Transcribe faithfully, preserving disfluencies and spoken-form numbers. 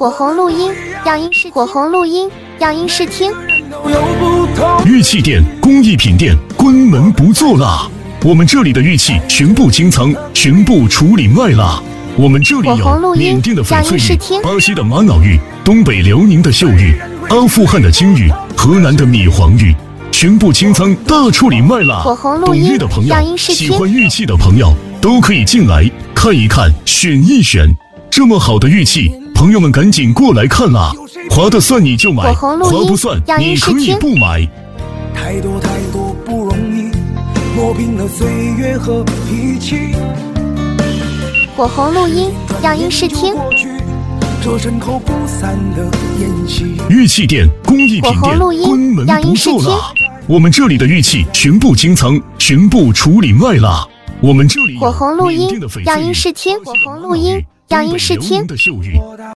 火红录音，样音试火红录音，样音试听。 玉器店工艺品店关门不做啦！我们这里的玉器全部清仓，全部处理卖啦！我们这里有缅甸的翡翠玉、巴西的玛瑙玉、东北辽宁的秀玉、阿富汗的金玉、河南的米黄玉，全部清仓大处理卖啦！懂玉的朋友，喜欢玉器的朋友都可以进来看一看，选一选。这么好的玉器，朋友们赶紧过来看啦！划得算你就买，划不算你可以不买。 太多太多不容易，磨平了岁月和脾气。 火红录音，样音试听。 这身后不散的宴席。 玉器店工艺品店关门不做啦！我们这里的玉器全部清仓，全部处理卖啦！我们这里有火红录音，样音试听。火红录音，样音试听。